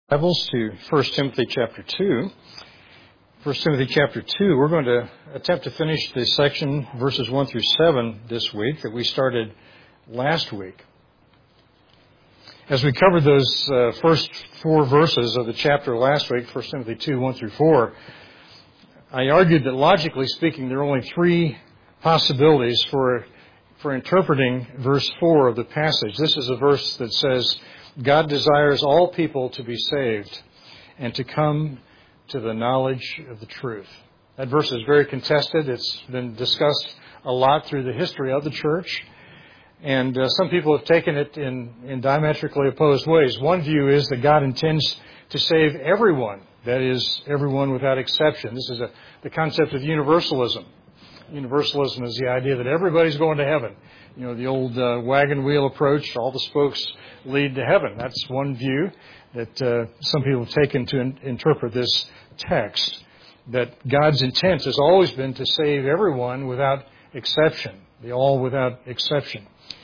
Bibles to 1 Timothy chapter 2. 1 Timothy chapter 2, we're going to attempt to finish the section verses 1 through 7 this week that we started last week. As we covered those first four verses of the chapter last week, 1 Timothy 2, 1 through 4, I argued that logically speaking, there are only three possibilities for interpreting verse 4 of the passage. This is a verse that says, God desires all people to be saved and to come to the knowledge of the truth. That verse is very contested. It's been discussed a lot through the history of the church. And some people have taken it in diametrically opposed ways. One view is that God intends to save everyone. That is, everyone without exception. This is the concept of universalism. Universalism is the idea that everybody's going to heaven. You know, the old wagon wheel approach, all the spokes lead to heaven. That's one view that some people have taken to interpret this text, that God's intent has always been to save everyone without exception, the all without exception.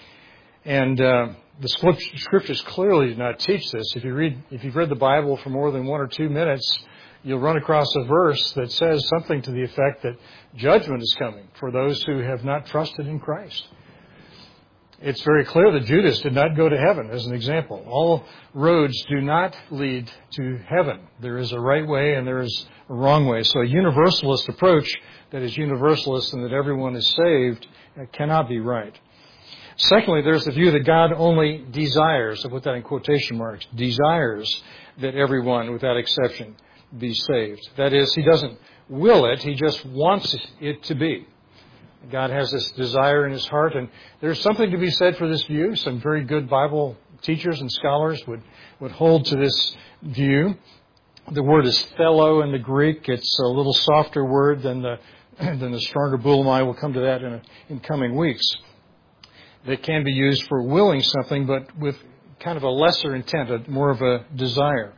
And the Scriptures clearly do not teach this. If you've read the Bible for more than 1 or 2 minutes, you'll run across a verse that says something to the effect that judgment is coming for those who have not trusted in Christ. It's very clear that Judas did not go to heaven, as an example. All roads do not lead to heaven. There is a right way and there is a wrong way. So a universalist approach that is universalist and that everyone is saved cannot be right. Secondly, there's the view that God only desires, I put that in quotation marks, desires that everyone, without exception, be saved. That is, He doesn't will it, He just wants it to be. God has this desire in His heart, and there's something to be said for this view. Some very good Bible teachers and scholars would hold to this view. The word is philo in the Greek. It's a little softer word than the stronger bulimai. We'll come to that in coming weeks. That can be used for willing something, but with kind of a lesser intent, more of a desire.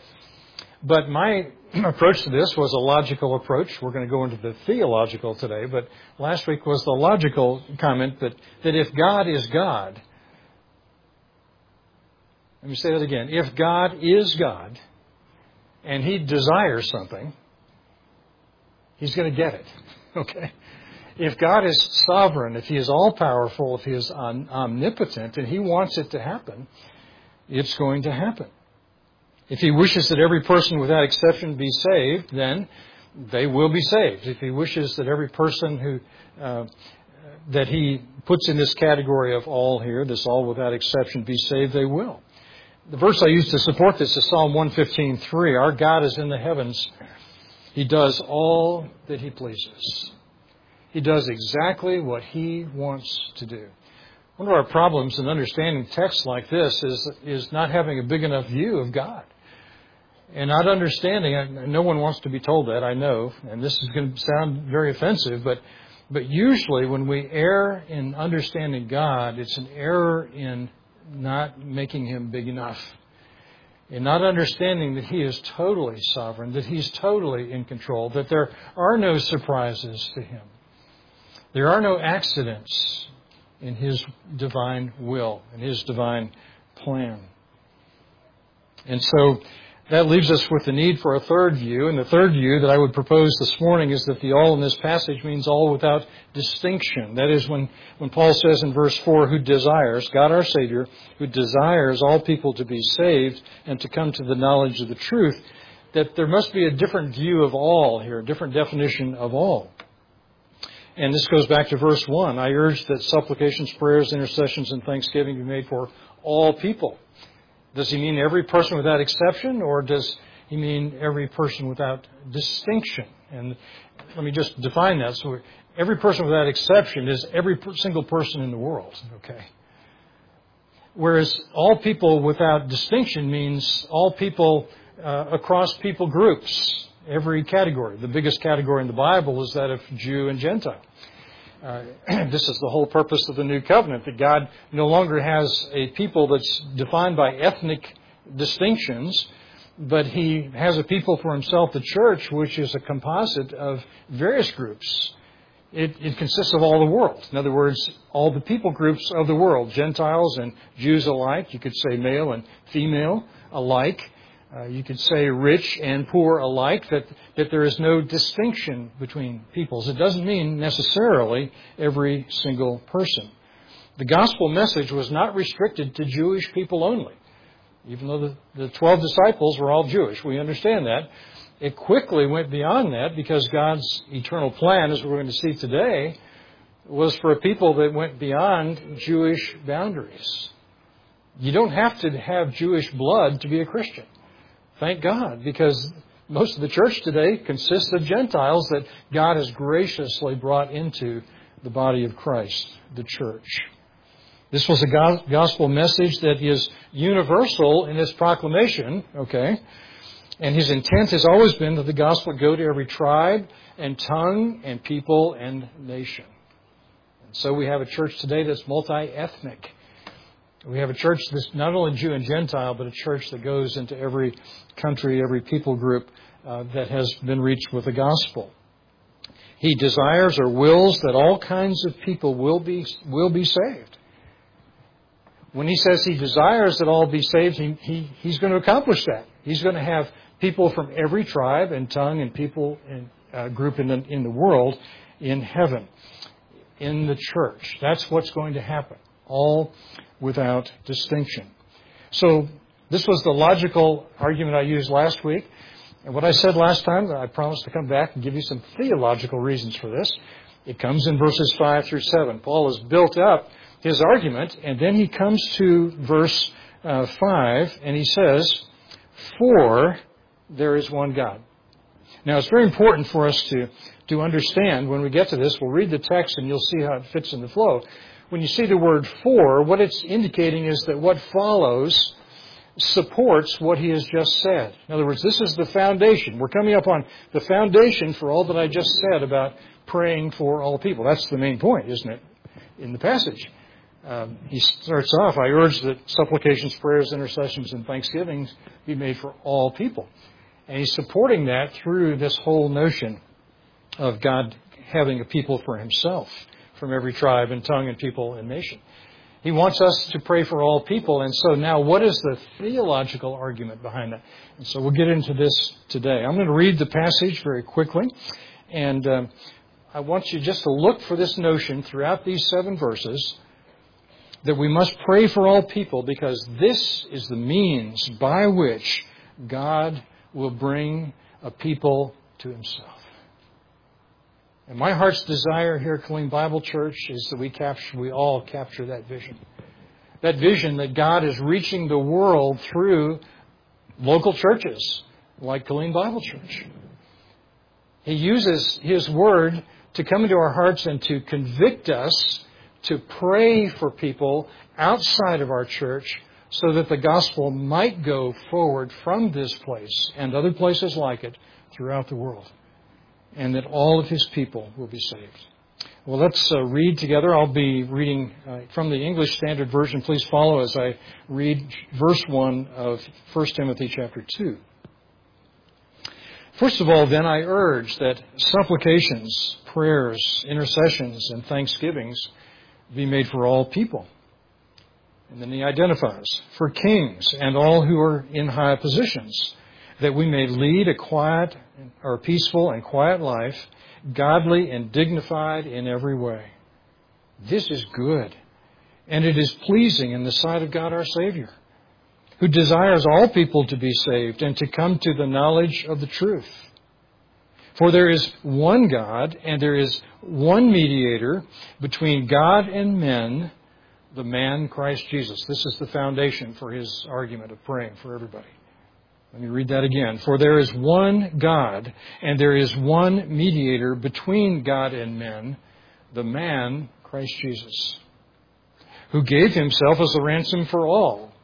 But my approach to this was a logical approach. We're going to go into the theological today, but last week was the logical comment that if God is God, let me say that again, if God is God and He desires something, He's going to get it. Okay? If God is sovereign, if He is all-powerful, if He is omnipotent, and He wants it to happen, it's going to happen. If He wishes that every person without exception be saved, then they will be saved. If He wishes that every person that He puts in this category of all here, this all without exception, be saved, they will. The verse I used to support this is Psalm 115:3. Our God is in the heavens. He does all that He pleases. He does exactly what He wants to do. One of our problems in understanding texts like this is not having a big enough view of God. And not understanding, no one wants to be told that, I know, and this is going to sound very offensive, but usually when we err in understanding God, it's an error in not making Him big enough. In not understanding that He is totally sovereign, that He's totally in control, that there are no surprises to Him. There are no accidents in His divine will, in His divine plan. And so that leaves us with the need for a third view. And the third view that I would propose this morning is that the all in this passage means all without distinction. That is, when Paul says in verse 4, who desires, God our Savior, who desires all people to be saved and to come to the knowledge of the truth, that there must be a different view of all here, a different definition of all. And this goes back to verse 1. I urge that supplications, prayers, intercessions, and thanksgiving be made for all people. Does he mean every person without exception, or does he mean every person without distinction? And let me just define that. So every person without exception is every single person in the world, okay? Whereas all people without distinction means all people across people groups, every category. The biggest category in the Bible is that of Jew and Gentile. This is the whole purpose of the New Covenant, that God no longer has a people that's defined by ethnic distinctions, but He has a people for Himself, the church, which is a composite of various groups. It consists of all the world. In other words, all the people groups of the world, Gentiles and Jews alike, you could say male and female alike, You could say rich and poor alike, that there is no distinction between peoples. It doesn't mean necessarily every single person. The gospel message was not restricted to Jewish people only. Even though the 12 disciples were all Jewish, we understand that. It quickly went beyond that because God's eternal plan, as we're going to see today, was for a people that went beyond Jewish boundaries. You don't have to have Jewish blood to be a Christian. Thank God, because most of the church today consists of Gentiles that God has graciously brought into the body of Christ, the church. This was a gospel message that is universal in its proclamation, okay? And his intent has always been that the gospel go to every tribe and tongue and people and nation. And so we have a church today that's multi-ethnic. We have a church that's not only Jew and Gentile, but a church that goes into every country, every people group that has been reached with the gospel. He desires or wills that all kinds of people will be saved. When he says he desires that all be saved, he's going to accomplish that. He's going to have people from every tribe and tongue and people and group in the world in heaven, in the church. That's what's going to happen, all without distinction. So this was the logical argument I used last week. And what I said last time, I promised to come back and give you some theological reasons for this. It comes in verses 5 through 7. Paul has built up his argument, and then he comes to verse 5, and he says, "For there is one God." Now, it's very important for us to understand when we get to this. We'll read the text, and you'll see how it fits in the flow. When you see the word "for," what it's indicating is that what follows supports what he has just said. In other words, this is the foundation. We're coming up on the foundation for all that I just said about praying for all people. That's the main point, isn't it, in the passage? He starts off, "I urge that supplications, prayers, intercessions, and thanksgivings be made for all people." And he's supporting that through this whole notion of God having a people for himself from every tribe and tongue and people and nation. He wants us to pray for all people. And so now what is the theological argument behind that? And so we'll get into this today. I'm going to read the passage very quickly. And I want you just to look for this notion throughout these 7 verses that we must pray for all people, because this is the means by which God will bring a people to himself. And my heart's desire here at Killeen Bible Church is that we all capture that vision. That vision that God is reaching the world through local churches like Killeen Bible Church. He uses his word to come into our hearts and to convict us to pray for people outside of our church so that the gospel might go forward from this place and other places like it throughout the world, and that all of his people will be saved. Well, let's read together. I'll be reading from the English Standard Version. Please follow as I read verse 1 of 1 Timothy chapter 2. "First of all, then, I urge that supplications, prayers, intercessions, and thanksgivings be made for all people." And then he identifies, "for kings and all who are in high positions, that we may lead a quiet or peaceful and quiet life, godly and dignified in every way. This is good, and it is pleasing in the sight of God our Savior, who desires all people to be saved and to come to the knowledge of the truth. For there is one God, and there is one mediator between God and men, the man Christ Jesus." This is the foundation for his argument of praying for everybody. Let me read that again. "For there is one God, and there is one mediator between God and men, the man Christ Jesus, who gave himself as a ransom for all,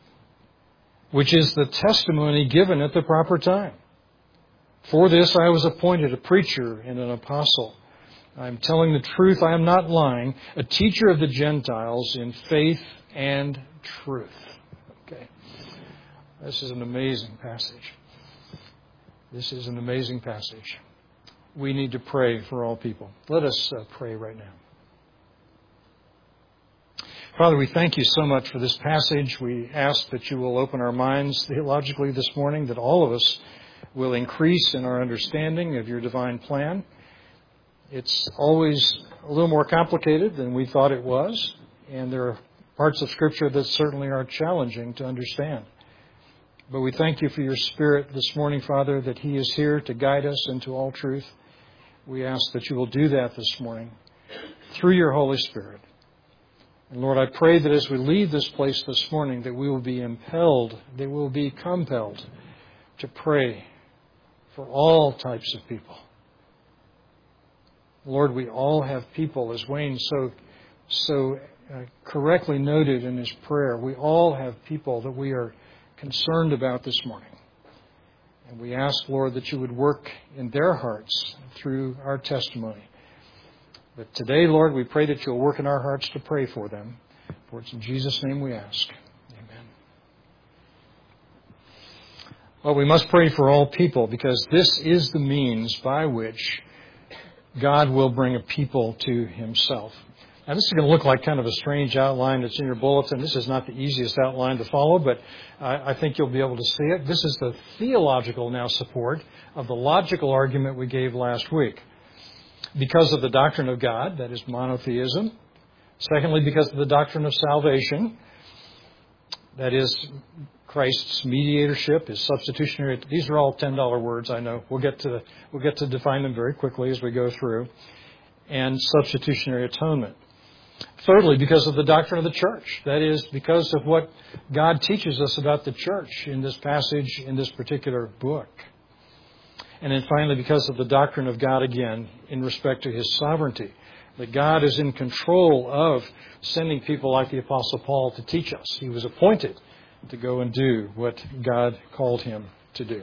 which is the testimony given at the proper time. For this I was appointed a preacher and an apostle. I am telling the truth, I am not lying, a teacher of the Gentiles in faith and truth." Okay. This is an amazing passage. This is an amazing passage. We need to pray for all people. Let us pray right now. Father, we thank you so much for this passage. We ask that you will open our minds theologically this morning, that all of us will increase in our understanding of your divine plan. It's always a little more complicated than we thought it was, and there are parts of Scripture that certainly are challenging to understand. But we thank you for your Spirit this morning, Father, that He is here to guide us into all truth. We ask that you will do that this morning through your Holy Spirit. And Lord, I pray that as we leave this place this morning, that we will be impelled, that we will be compelled to pray for all types of people. Lord, we all have people, as Wayne so correctly noted in his prayer, we all have people that we are concerned about this morning. And we ask, Lord, that you would work in their hearts through our testimony. But today, Lord, we pray that you'll work in our hearts to pray for them. For it's in Jesus' name we ask. Amen. Well, we must pray for all people because this is the means by which God will bring a people to himself. Now, this is going to look like kind of a strange outline that's in your bulletin. This is not the easiest outline to follow, but I think you'll be able to see it. This is the theological now support of the logical argument we gave last week. Because of the doctrine of God, that is monotheism. Secondly, because of the doctrine of salvation, that is Christ's mediatorship, his substitutionary. These are all $10 words, I know. We'll get to define them very quickly as we go through. And substitutionary atonement. Thirdly, because of the doctrine of the church. That is, because of what God teaches us about the church in this passage, in this particular book. And then finally, because of the doctrine of God again, in respect to his sovereignty. That God is in control of sending people like the Apostle Paul to teach us. He was appointed to go and do what God called him to do.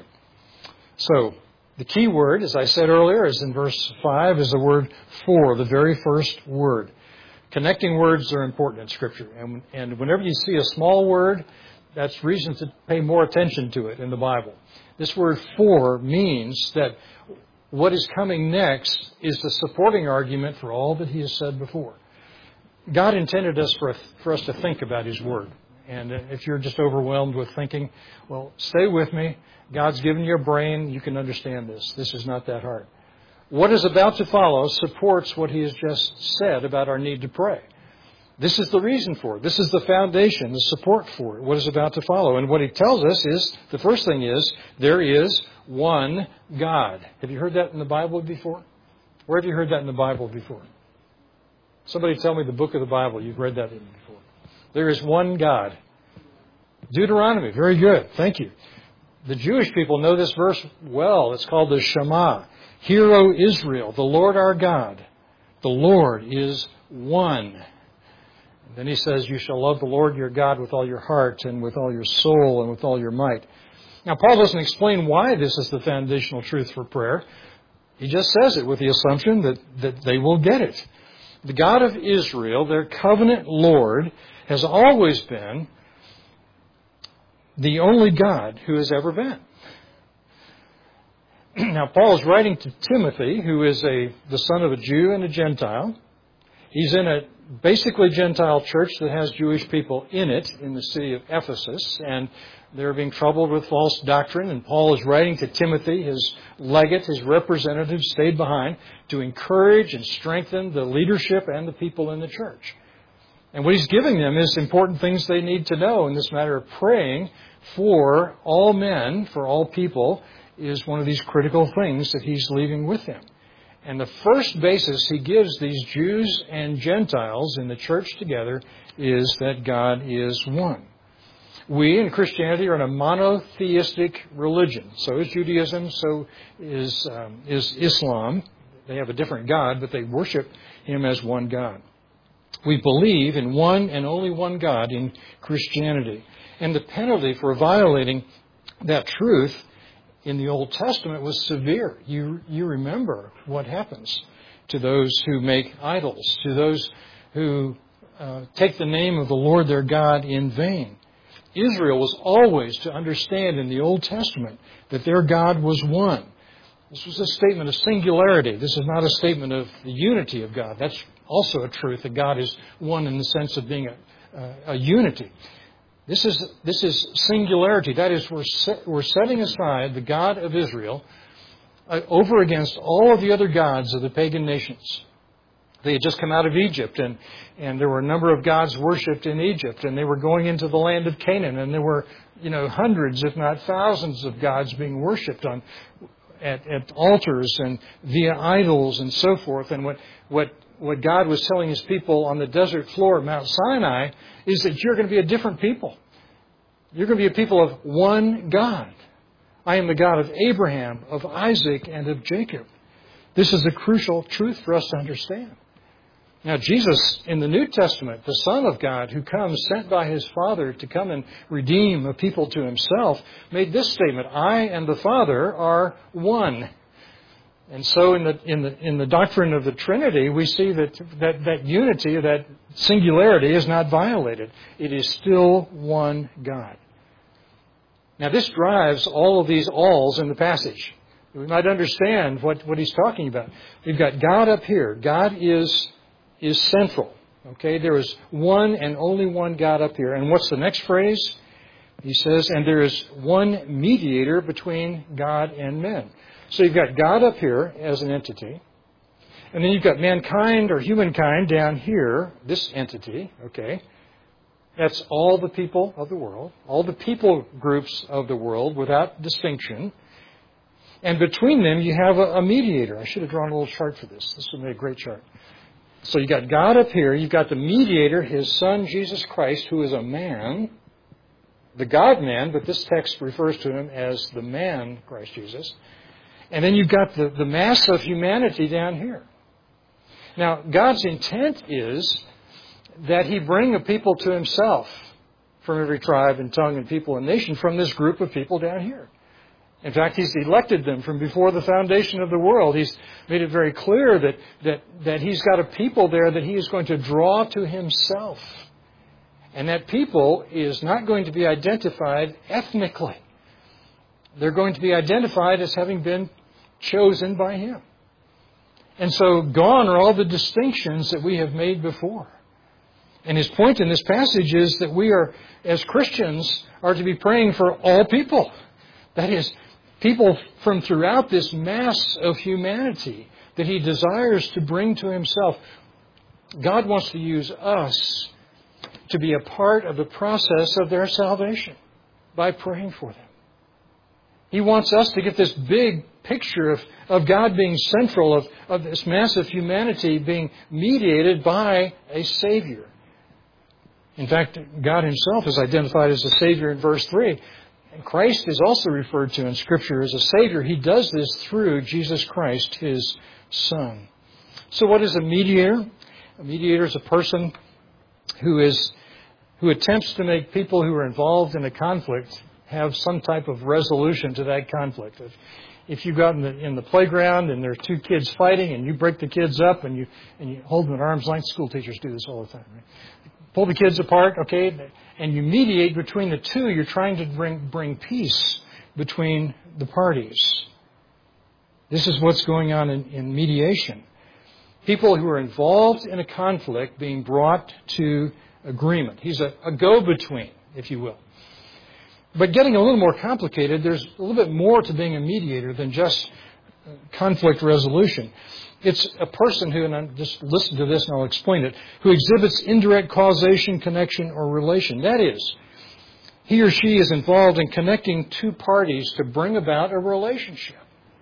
So, the key word, as I said earlier, is in verse 5, is the word for, the very first word. Connecting words are important in Scripture. And whenever you see a small word, that's reason to pay more attention to it in the Bible. This word for means that what is coming next is the supporting argument for all that he has said before. God intended us for us to think about his word. And if you're just overwhelmed with thinking, well, stay with me. God's given you a brain. You can understand this. This is not that hard. What is about to follow supports what he has just said about our need to pray. This is the reason for it. This is the foundation, the support for it, what is about to follow. And what he tells us is, the first thing is, there is one God. Have you heard that in the Bible before? Where have you heard that in the Bible before? Somebody tell me the book of the Bible you've read that in before. There is one God. Deuteronomy. Very good. Thank you. The Jewish people know this verse well. It's called the Shema. Hear, O Israel, the Lord our God. The Lord is one. And then he says, you shall love the Lord your God with all your heart and with all your soul and with all your might. Now, Paul doesn't explain why this is the foundational truth for prayer. He just says it with the assumption that they will get it. The God of Israel, their covenant Lord, has always been the only God who has ever been. Now, Paul is writing to Timothy, who is the son of a Jew and a Gentile. He's in a basically Gentile church that has Jewish people in it, in the city of Ephesus, and they're being troubled with false doctrine. And Paul is writing to Timothy, his legate, his representative, stayed behind, to encourage and strengthen the leadership and the people in the church. And what he's giving them is important things they need to know in this matter of praying for all men, for all people, is one of these critical things that he's leaving with them. And the first basis he gives these Jews and Gentiles in the church together is that God is one. We in Christianity are in a monotheistic religion. So is Judaism, so is Islam. They have a different God, but they worship him as one God. We believe in one and only one God in Christianity. And the penalty for violating that truth in the Old Testament was severe. You remember what happens to those who make idols, to those who take the name of the Lord their God in vain. Israel was always to understand in the Old Testament that their God was one. This was a statement of singularity. This is not a statement of the unity of God. That's also a truth, that God is one in the sense of being a unity. This is singularity. That is, we're setting aside the God of Israel over against all of the other gods of the pagan nations. They had just come out of Egypt, and there were a number of gods worshipped in Egypt, and they were going into the land of Canaan, and there were hundreds, if not thousands, of gods being worshipped at altars and via idols and so forth. And what God was telling His people on the desert floor of Mount Sinai is that you're going to be a different people. You're going to be a people of one God. I am the God of Abraham, of Isaac, and of Jacob. This is a crucial truth for us to understand. Now, Jesus, in the New Testament, the Son of God, who comes sent by His Father to come and redeem a people to Himself, made this statement: I and the Father are one. And so in the doctrine of the Trinity, we see that unity, that singularity is not violated. It is still one God. Now, this drives all of these alls in the passage. We might understand what he's talking about. We've got God up here. God is central. Okay, there is one and only one God up here. And what's the next phrase? He says, and there is one mediator between God and men. So you've got God up here as an entity. And then you've got mankind or humankind down here, this entity, okay? That's all the people of the world, all the people groups of the world without distinction. And between them you have a mediator. I should have drawn a little chart for this. This would be a great chart. So you've got God up here. You've got the mediator, His Son, Jesus Christ, who is a man, the God-man, but this text refers to Him as the man, Christ Jesus. And then you've got the mass of humanity down here. Now, God's intent is that He bring a people to Himself from every tribe and tongue and people and nation from this group of people down here. In fact, He's elected them from before the foundation of the world. He's made it very clear that He's got a people there that He is going to draw to Himself. And that people is not going to be identified ethnically. They're going to be identified as having been chosen by Him. And so gone are all the distinctions that we have made before. And his point in this passage is that we are, as Christians, are to be praying for all people. That is, people from throughout this mass of humanity that He desires to bring to Himself. God wants to use us to be a part of the process of their salvation by praying for them. He wants us to get this big picture of God being central, of this mass of humanity being mediated by a Savior. In fact, God Himself is identified as a Savior in verse 3. And Christ is also referred to in Scripture as a Savior. He does this through Jesus Christ, His Son. So what is a mediator? A mediator is a person who attempts to make people who are involved in a conflict have some type of resolution to that conflict. If you go out in the playground and there are two kids fighting and you break the kids up and you hold them at arm's length, school teachers do this all the time, right? Pull the kids apart, okay, and you mediate between the two. You're trying to bring peace between the parties. This is what's going on in mediation. People who are involved in a conflict being brought to agreement. He's a go-between, if you will. But getting a little more complicated, there's a little bit more to being a mediator than just conflict resolution. It's a person who, and I'm just listen to this and I'll explain it, who exhibits indirect causation, connection, or relation. That is, he or she is involved in connecting two parties to bring about a relationship.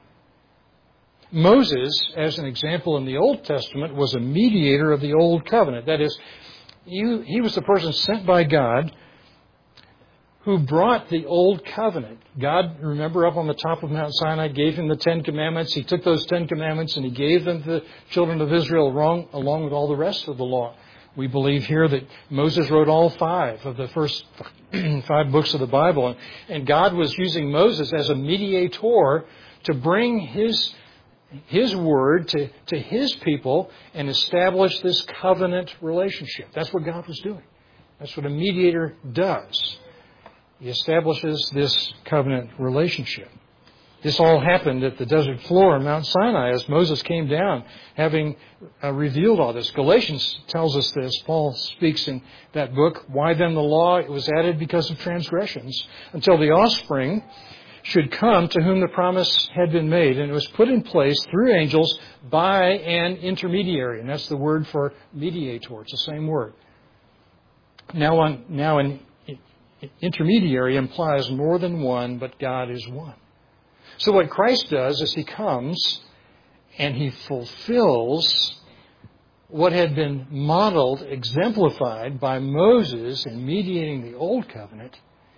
Moses, as an example in the Old Testament, was a mediator of the Old Covenant. That is, he was the person sent by God who brought the Old Covenant. God, remember, up on the top of Mount Sinai, gave him the Ten Commandments. He took those 10 Commandments and He gave them to the children of Israel along with all the rest of the law. We believe here that Moses wrote all 5 of the first 5 books of the Bible. And God was using Moses as a mediator to bring His word to His people and establish this covenant relationship. That's what God was doing. That's what a mediator does. He establishes this covenant relationship. This all happened at the desert floor on Mount Sinai as Moses came down, having revealed all this. Galatians tells us this. Paul speaks in that book. Why then the law? It was added because of transgressions, until the offspring should come to whom the promise had been made. And it was put in place through angels by an intermediary. And that's the word for mediator. It's the same word. Now an intermediary implies more than one, but God is one. So what Christ does is He comes and He fulfills what had been modeled, exemplified by Moses in mediating the Old Covenant.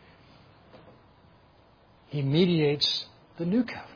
He mediates the New Covenant.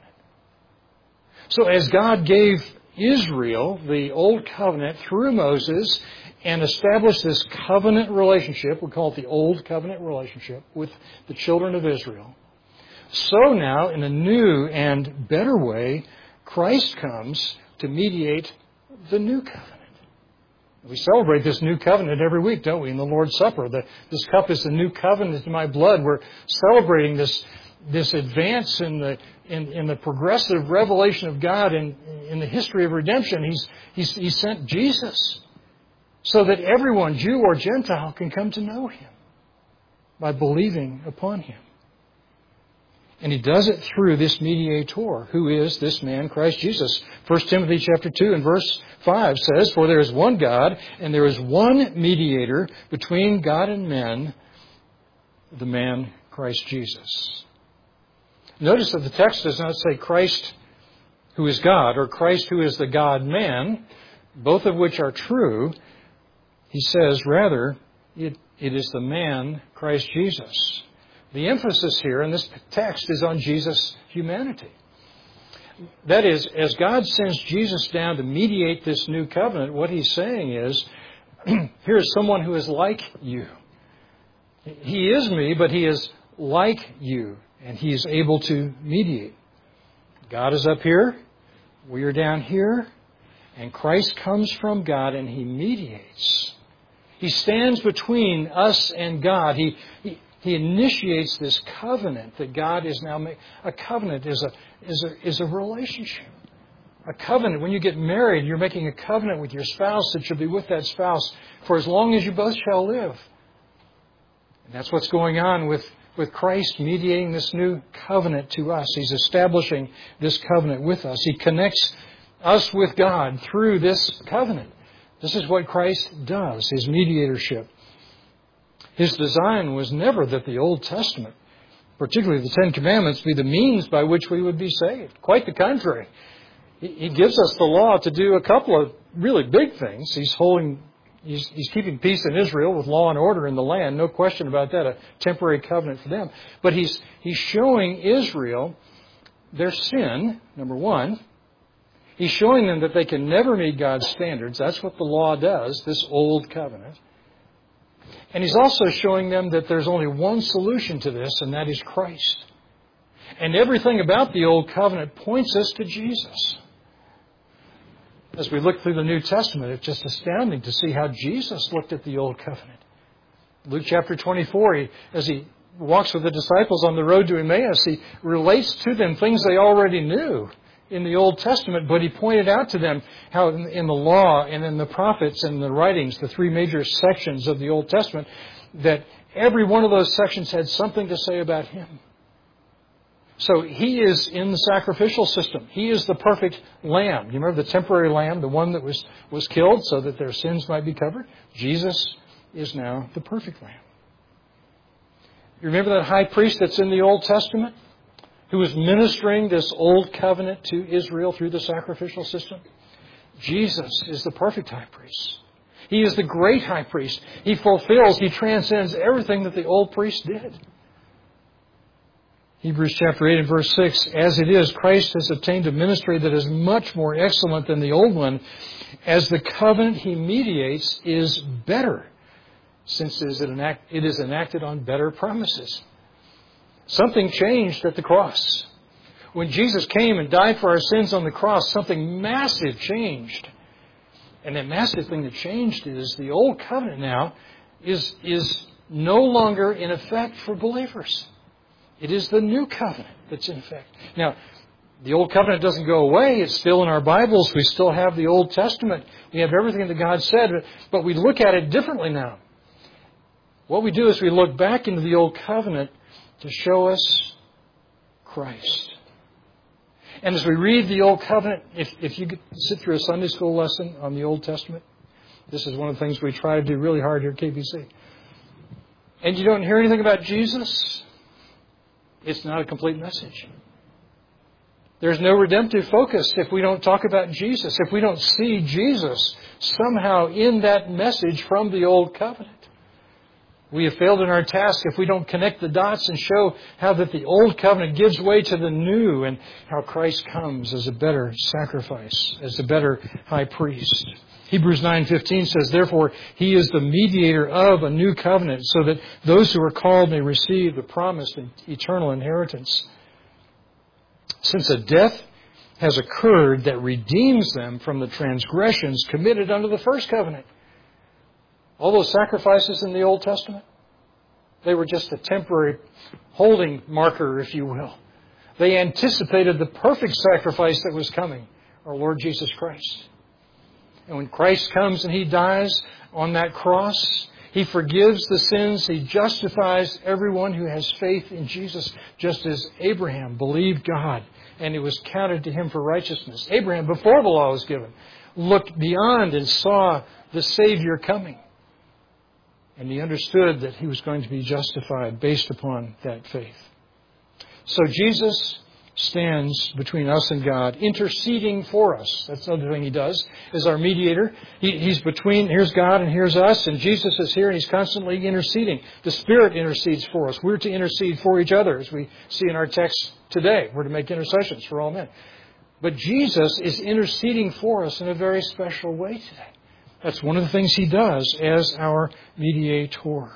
So as God gave Israel the Old Covenant through Moses and established this covenant relationship, we call it the Old Covenant relationship, with the children of Israel, so now, in a new and better way, Christ comes to mediate the New Covenant. We celebrate this New Covenant every week, don't we, in the Lord's Supper? This cup is the New Covenant in my blood. We're celebrating this advance in the progressive revelation of God in the history of redemption. He sent Jesus so that everyone, Jew or Gentile, can come to know Him by believing upon Him. And He does it through this mediator, who is this man, Christ Jesus. 1 Timothy chapter 2 and verse 5 says, "For there is one God, and there is one mediator between God and men, the man Christ Jesus." Notice that the text does not say Christ who is God or Christ who is the God-man, both of which are true. He says, rather, it is the man, Christ Jesus. The emphasis here in this text is on Jesus' humanity. That is, as God sends Jesus down to mediate this new covenant, what He's saying is, here is someone who is like you. He is me, but He is like you, and He is able to mediate. God is up here, we are down here, and Christ comes from God and He mediates. He stands between us and God. He initiates this covenant that God is now making. A covenant is a relationship. A covenant, when you get married, you're making a covenant with your spouse that you'll be with that spouse for as long as you both shall live. And that's what's going on with Christ mediating this new covenant to us. He's establishing this covenant with us. He connects us with God through this covenant. This is what Christ does, His mediatorship. His design was never that the Old Testament, particularly the Ten Commandments, be the means by which we would be saved. Quite the contrary. He gives us the law to do a couple of really big things. He's keeping peace in Israel with law and order in the land. No question about that. A temporary covenant for them. But he's showing Israel their sin, number one. He's showing them that they can never meet God's standards. That's what the law does, this old covenant. And He's also showing them that there's only one solution to this, and that is Christ. And everything about the Old Covenant points us to Jesus. As we look through the New Testament, it's just astounding to see how Jesus looked at the Old Covenant. Luke chapter 24, as He walks with the disciples on the road to Emmaus, He relates to them things they already knew in the Old Testament, but He pointed out to them how in the law and in the prophets and the writings, the three major sections of the Old Testament, that every one of those sections had something to say about Him. So He is in the sacrificial system. He is the perfect lamb. You remember the temporary lamb, the one that was killed so that their sins might be covered? Jesus is now the perfect lamb. You remember that high priest that's in the Old Testament, who was ministering this old covenant to Israel through the sacrificial system? Jesus is the perfect high priest. He is the great high priest. He transcends everything that the old priest did. Hebrews chapter 8 and verse 6, "As it is, Christ has obtained a ministry that is much more excellent than the old one, as the covenant He mediates is better, since it is enacted on better promises." Something changed at the cross. When Jesus came and died for our sins on the cross, something massive changed. And that massive thing that changed is the old covenant now is no longer in effect for believers. It is the new covenant that's in effect. Now, the Old Covenant doesn't go away. It's still in our Bibles. We still have the Old Testament. We have everything that God said, but we look at it differently now. What we do is we look back into the Old Covenant to show us Christ. And as we read the Old Covenant, if you sit through a Sunday school lesson on the Old Testament, this is one of the things we try to do really hard here at KBC, and you don't hear anything about Jesus, it's not a complete message. There's no redemptive focus if we don't talk about Jesus, if we don't see Jesus somehow in that message from the Old Covenant. We have failed in our task if we don't connect the dots and show how that the Old Covenant gives way to the new and how Christ comes as a better sacrifice, as a better high priest. Hebrews 9:15 says, "Therefore, He is the mediator of a new covenant, so that those who are called may receive the promised eternal inheritance." Since a death has occurred that redeems them from the transgressions committed under the first covenant. All those sacrifices in the Old Testament, they were just a temporary holding marker, if you will. They anticipated the perfect sacrifice that was coming, our Lord Jesus Christ. And when Christ comes and He dies on that cross, He forgives the sins. He justifies everyone who has faith in Jesus, just as Abraham believed God, and it was counted to him for righteousness. Abraham, before the law was given, looked beyond and saw the Savior coming. And he understood that he was going to be justified based upon that faith. So Jesus stands between us and God, interceding for us. That's another thing He does, as our mediator. He's between, here's God and here's us, and Jesus is here and He's constantly interceding. The Spirit intercedes for us. We're to intercede for each other, as we see in our text today. We're to make intercessions for all men. But Jesus is interceding for us in a very special way today. That's one of the things He does as our mediator.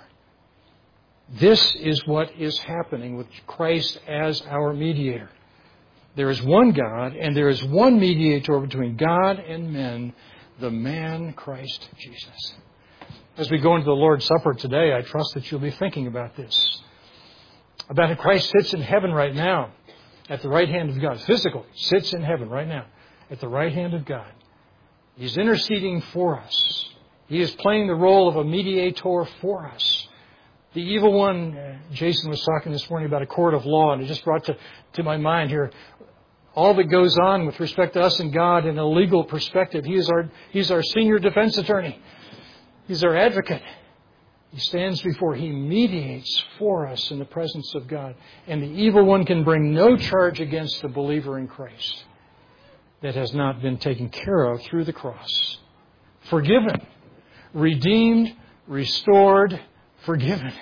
This is what is happening with Christ as our mediator. There is one God, and there is one mediator between God and men, the man Christ Jesus. As we go into the Lord's Supper today, I trust that you'll be thinking about this. About how Christ sits in heaven right now, at the right hand of God. Physically, sits in heaven right now, at the right hand of God. He's interceding for us. He is playing the role of a mediator for us. The evil one, Jason was talking this morning about a court of law, and it just brought to my mind here all that goes on with respect to us and God in a legal perspective. He's our senior defense attorney. He's our advocate. He stands before, He mediates for us in the presence of God. And the evil one can bring no charge against the believer in Christ that has not been taken care of through the cross. Forgiven, redeemed, restored, forgiven.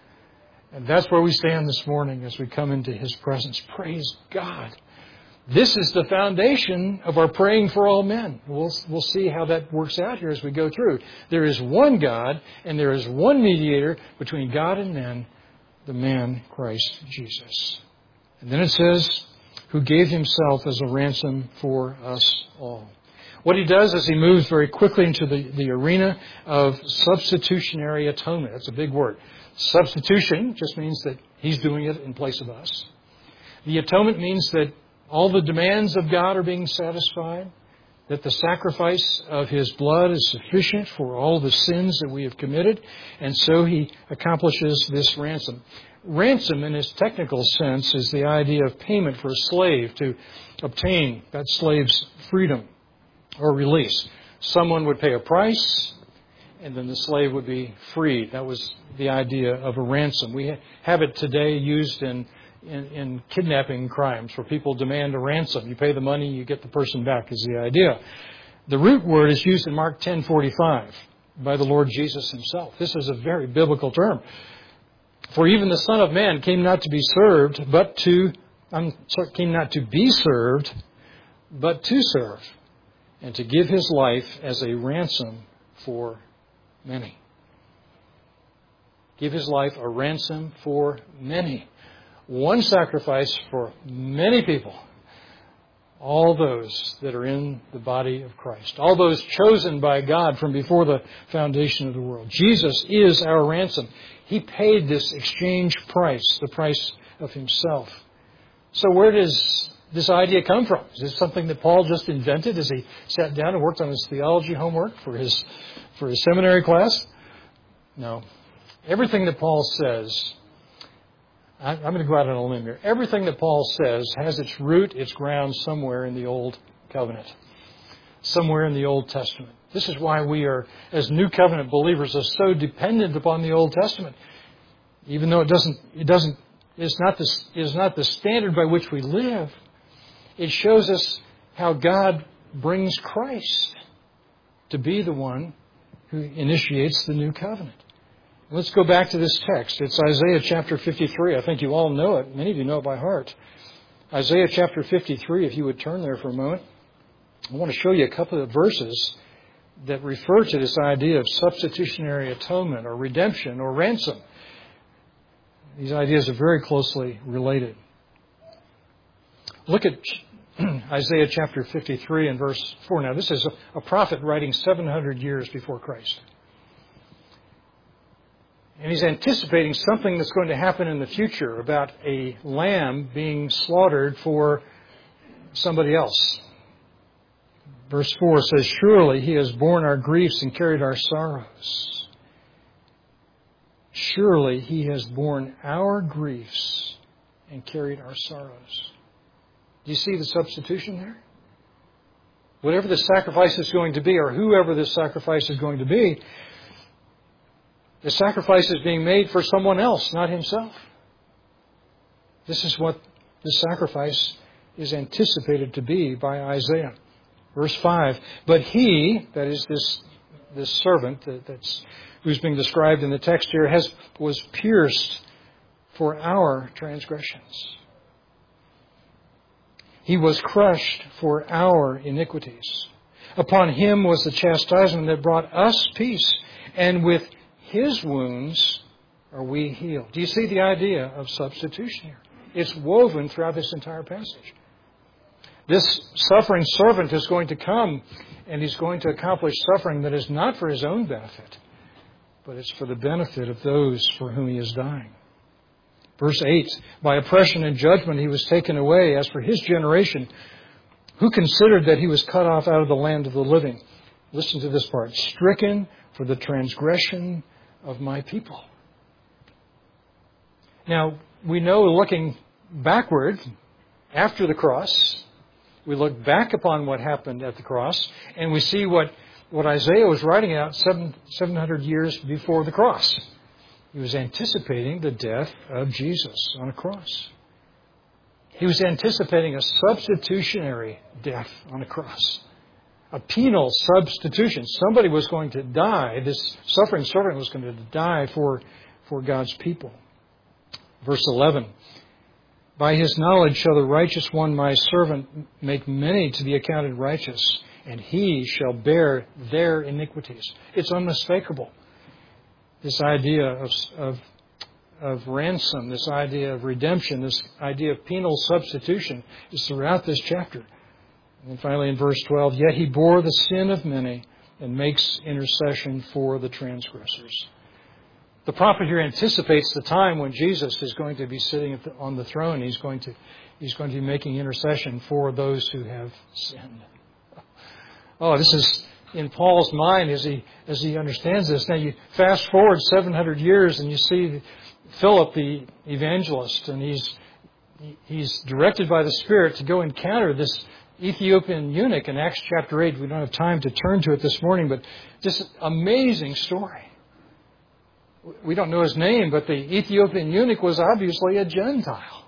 And that's where we stand this morning as we come into His presence. Praise God. This is the foundation of our praying for all men. We'll see how that works out here as we go through. There is one God, and there is one mediator between God and men, the man Christ Jesus. And then it says, who gave Himself as a ransom for us all. What He does is He moves very quickly into the arena of substitutionary atonement. That's a big word. Substitution just means that He's doing it in place of us. The atonement means that all the demands of God are being satisfied, that the sacrifice of His blood is sufficient for all the sins that we have committed, and so He accomplishes this ransom. Ransom, in its technical sense, is the idea of payment for a slave to obtain that slave's freedom or release. Someone would pay a price, and then the slave would be freed. That was the idea of a ransom. We have it today used in kidnapping crimes, where people demand a ransom. You pay the money, you get the person back, is the idea. The root word is used in Mark 10:45 by the Lord Jesus Himself. This is a very biblical term. For even the Son of Man came not to be served, came not to be served, but to serve, and to give His life as a ransom for many. Give His life a ransom for many. One sacrifice for many people. All those that are in the body of Christ. All those chosen by God from before the foundation of the world. Jesus is our ransom. He paid this exchange price, the price of Himself. So where does this idea come from? Is this something that Paul just invented as he sat down and worked on his theology homework for his seminary class? No. Everything that Paul says, I'm going to go out on a limb here. Everything that Paul says has its root, its ground somewhere in the Old Covenant, somewhere in the Old Testament. This is why we are, as New Covenant believers, are so dependent upon the Old Testament. Even though it is not the standard by which we live, it shows us how God brings Christ to be the one who initiates the New Covenant. Let's go back to this text. It's Isaiah chapter 53. I think you all know it. Many of you know it by heart. Isaiah chapter 53, if you would turn there for a moment. I want to show you a couple of verses that refer to this idea of substitutionary atonement or redemption or ransom. These ideas are very closely related. Look at Isaiah chapter 53 and verse 4. Now, this is a prophet writing 700 years before Christ. And he's anticipating something that's going to happen in the future about a lamb being slaughtered for somebody else. Verse 4 says, "Surely He has borne our griefs and carried our sorrows." Surely He has borne our griefs and carried our sorrows. Do you see the substitution there? Whatever the sacrifice is going to be, or whoever the sacrifice is going to be, the sacrifice is being made for someone else, not Himself. This is what the sacrifice is anticipated to be by Isaiah. Verse 5, "But He," that is this servant who's being described in the text here, was pierced for our transgressions. He was crushed for our iniquities. Upon Him was the chastisement that brought us peace, and with His wounds are we healed. Do you see the idea of substitution here? It's woven throughout this entire passage. This suffering servant is going to come, and He's going to accomplish suffering that is not for His own benefit, but it's for the benefit of those for whom He is dying. Verse 8, "By oppression and judgment He was taken away. As for His generation, who considered that He was cut off out of the land of the living?" Listen to this part. "Stricken for the transgression of my people." Now, we know, looking backward after the cross, we look back upon what happened at the cross, and we see what Isaiah was writing out 700 years before the cross. He was anticipating the death of Jesus on a cross. He was anticipating a substitutionary death on a cross. A penal substitution. Somebody was going to die. This suffering servant was going to die for God's people. Verse 11. "By His knowledge shall the righteous one, my servant, make many to be accounted righteous, and He shall bear their iniquities." It's unmistakable. This idea of ransom, this idea of redemption, this idea of penal substitution is throughout this chapter. And then finally in verse 12, "Yet He bore the sin of many and makes intercession for the transgressors." The prophet here anticipates the time when Jesus is going to be sitting on the throne. He's going to be making intercession for those who have sinned. Oh, this is in Paul's mind as he understands this. Now you fast forward 700 years and you see Philip the evangelist, and he's directed by the Spirit to go encounter this Ethiopian eunuch in Acts chapter 8. We don't have time to turn to it this morning, but just amazing story. We don't know his name, but the Ethiopian eunuch was obviously a Gentile.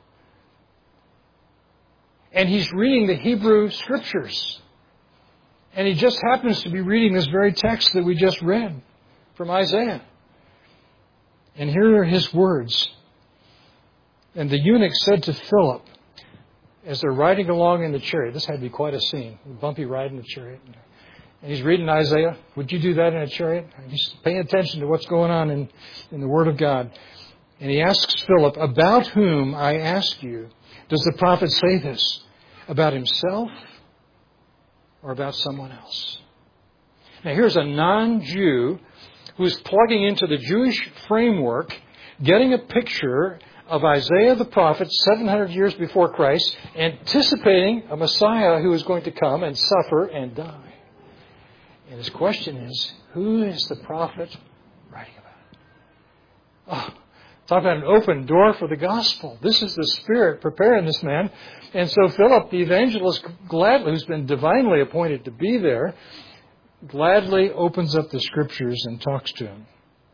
And he's reading the Hebrew Scriptures. And he just happens to be reading this very text that we just read from Isaiah. And here are his words. "And the eunuch said to Philip," as they're riding along in the chariot. This had to be quite a scene. A bumpy ride in the chariot. And he's reading Isaiah. Would you do that in a chariot? He's paying attention to what's going on in the Word of God. And he asks Philip, "About whom, I ask you, does the prophet say this? About himself or about someone else?" Now here's a non-Jew who's plugging into the Jewish framework, getting a picture of Isaiah the prophet 700 years before Christ, anticipating a Messiah who is going to come and suffer and die. And his question is, who is the prophet writing about? Oh, talk about an open door for the gospel. This is the Spirit preparing this man. And so Philip, the evangelist, gladly, who's been divinely appointed to be there, gladly opens up the Scriptures and talks to him.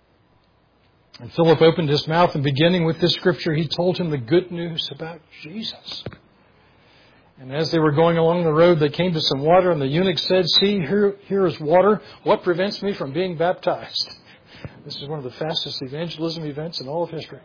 And Philip opened his mouth, and beginning with this Scripture, he told him the good news about Jesus. And as they were going along the road, they came to some water, and the eunuch said, "See, here is water. What prevents me from being baptized?" This is one of the fastest evangelism events in all of history.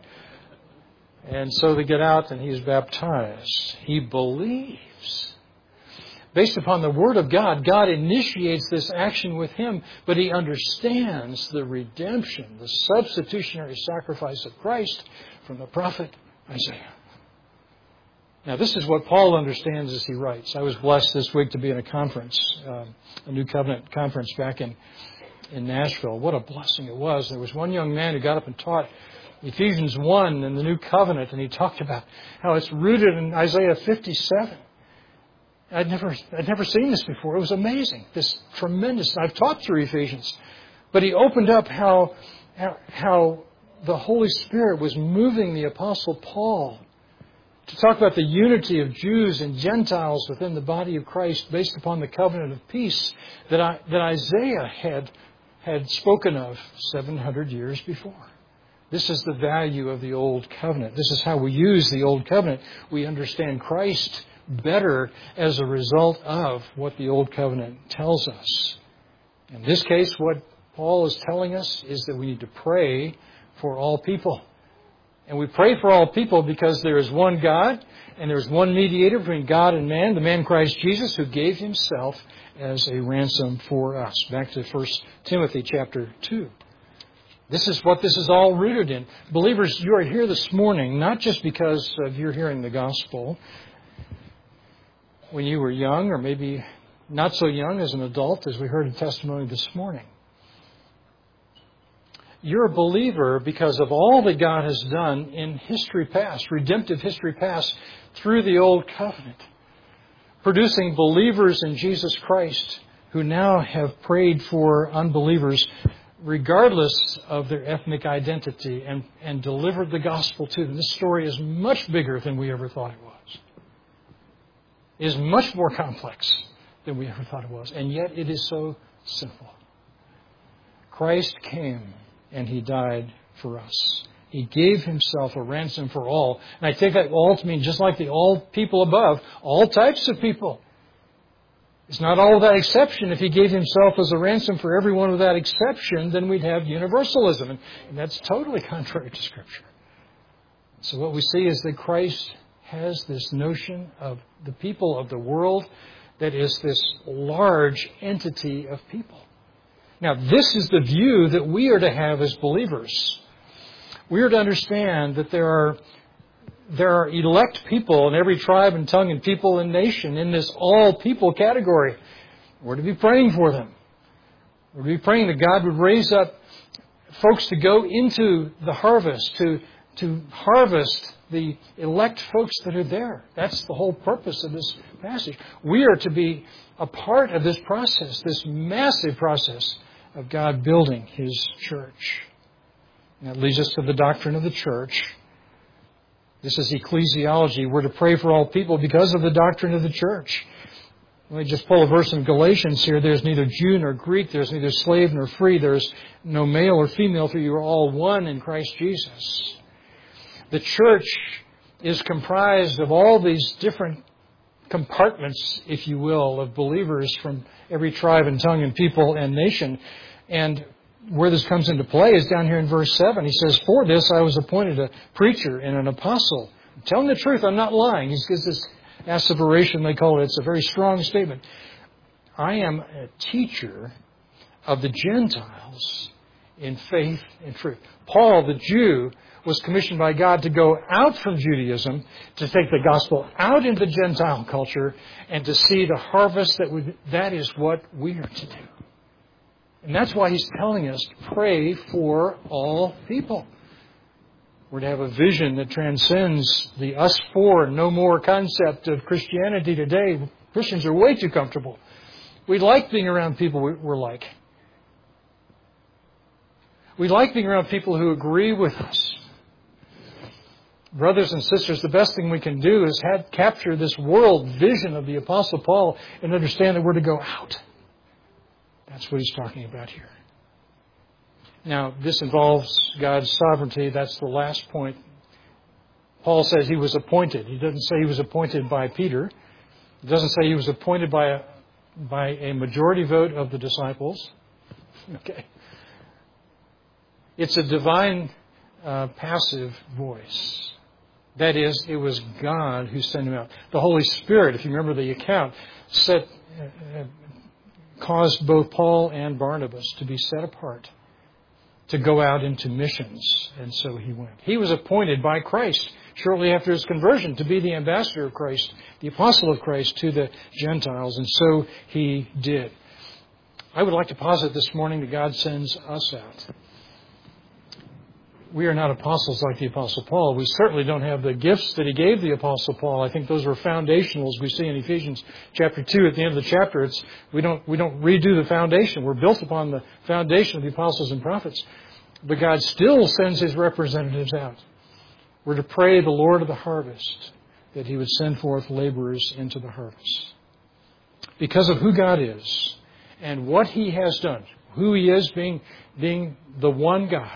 And so they get out, and he is baptized. He believes. Based upon the Word of God, God initiates this action with him, but he understands the redemption, the substitutionary sacrifice of Christ from the prophet Isaiah. Now, this is what Paul understands as he writes. I was blessed this week to be in a conference, a New Covenant conference back in Nashville. What a blessing it was. There was one young man who got up and taught Ephesians 1 in the New Covenant, and he talked about how it's rooted in Isaiah 57. I'd never seen this before. It was amazing. This tremendous. I've taught through Ephesians, but he opened up how the Holy Spirit was moving the Apostle Paul to talk about the unity of Jews and Gentiles within the body of Christ based upon the covenant of peace that Isaiah had spoken of 700 years before. This is the value of the Old Covenant. This is how we use the Old Covenant. We understand Christ better as a result of what the Old Covenant tells us. In this case, what Paul is telling us is that we need to pray for all people. And we pray for all people because there is one God and there is one mediator between God and man, the man Christ Jesus, who gave himself as a ransom for us. Back to 1 Timothy chapter 2. This is what this is all rooted in. Believers, you are here this morning not just because of your hearing the gospel when you were young, or maybe not so young as an adult, as we heard a testimony this morning. You're a believer because of all that God has done in history past, redemptive history past, through the Old Covenant, producing believers in Jesus Christ who now have prayed for unbelievers regardless of their ethnic identity and delivered the gospel to them. This story is much bigger than we ever thought it was. It is much more complex than we ever thought it was. And yet it is so simple. Christ came and He died for us. He gave Himself a ransom for all. And I take that all to mean just like the all people above, all types of people. It's not all without exception. If He gave Himself as a ransom for everyone without exception, then we'd have universalism. And that's totally contrary to Scripture. So what we see is that Christ has this notion of the people of the world that is this large entity of people. Now, this is the view that we are to have as believers. We are to understand that there are elect people in every tribe and tongue and people and nation in this all people category. We're to be praying for them. We're to be praying that God would raise up folks to go into the harvest, to harvest the elect folks that are there. That's the whole purpose of this passage. We are to be a part of this process, this massive process of God building His church. And that leads us to the doctrine of the church. This is ecclesiology. We're to pray for all people because of the doctrine of the church. Let me just pull a verse in Galatians here. There's neither Jew nor Greek. There's neither slave nor free. There's no male or female, for you are all one in Christ Jesus. The church is comprised of all these different compartments, if you will, of believers from every tribe and tongue and people and nation. And where this comes into play is down here in verse 7. He says, "For this I was appointed a preacher and an apostle." I'm telling the truth, I'm not lying. He gives this asseveration, they call it. It's a very strong statement. I am a teacher of the Gentiles in faith and truth. Paul, the Jew, was commissioned by God to go out from Judaism, to take the gospel out into Gentile culture, and to see the harvest that is what we are to do. And that's why he's telling us to pray for all people. We're to have a vision that transcends the us for no more concept of Christianity today. Christians are way too comfortable. We like being around people we're like. We like being around people who agree with us. Brothers and sisters, the best thing we can do is capture this world vision of the Apostle Paul and understand that we're to go out. That's what he's talking about here. Now, this involves God's sovereignty. That's the last point. Paul says he was appointed. He doesn't say he was appointed by Peter. He doesn't say he was appointed by a majority vote of the disciples. Okay. It's a divine passive voice. That is, it was God who sent him out. The Holy Spirit, if you remember the account, caused both Paul and Barnabas to be set apart to go out into missions. And so he went. He was appointed by Christ shortly after his conversion to be the ambassador of Christ, the apostle of Christ to the Gentiles. And so he did. I would like to posit this morning that God sends us out. We are not apostles like the Apostle Paul. We certainly don't have the gifts that he gave the Apostle Paul. I think those were foundational, as we see in Ephesians chapter 2 at the end of the chapter. We don't redo the foundation. We're built upon the foundation of the apostles and prophets. But God still sends his representatives out. We're to pray the Lord of the harvest that he would send forth laborers into the harvest. Because of who God is and what he has done, who he is being the one God,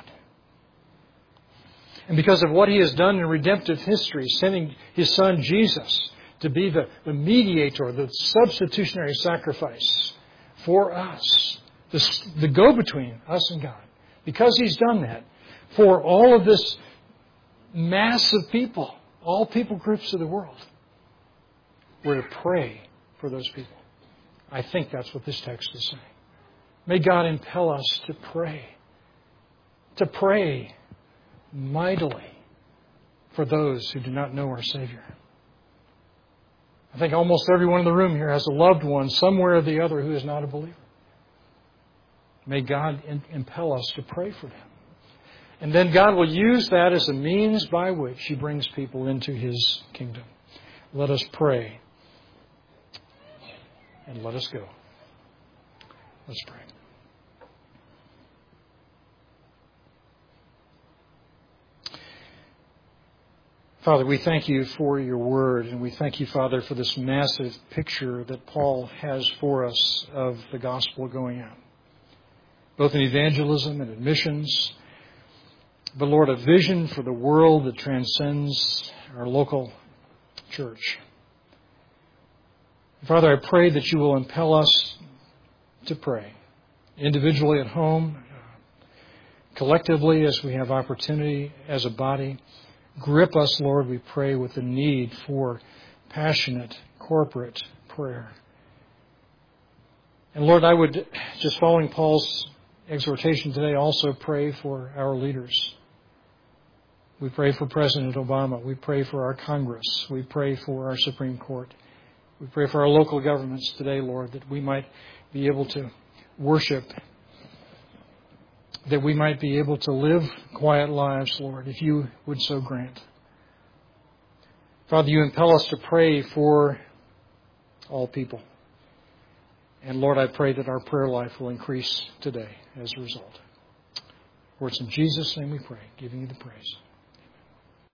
and because of what he has done in redemptive history, sending his Son Jesus to be the mediator, the substitutionary sacrifice for us, the go-between us and God. Because he's done that for all of this mass of people, all people groups of the world, we're to pray for those people. I think that's what this text is saying. May God impel us to pray mightily for those who do not know our Savior. I think almost everyone in the room here has a loved one somewhere or the other who is not a believer. May God impel us to pray for them. And then God will use that as a means by which he brings people into his kingdom. Let us pray. And let us go. Let's pray. Father, we thank you for your word, and we thank you, Father, for this massive picture that Paul has for us of the gospel going out, both in evangelism and in missions. But, Lord, a vision for the world that transcends our local church. Father, I pray that you will impel us to pray, individually at home, collectively as we have opportunity as a body. Grip us, Lord, we pray, with the need for passionate corporate prayer. And Lord, I would, just following Paul's exhortation today, also pray for our leaders. We pray for President Obama. We pray for our Congress. We pray for our Supreme Court. We pray for our local governments today, Lord, that we might be able to worship, that we might be able to live quiet lives, Lord, if you would so grant. Father, you impel us to pray for all people. And Lord, I pray that our prayer life will increase today as a result. For it's in Jesus' name we pray, giving you the praise.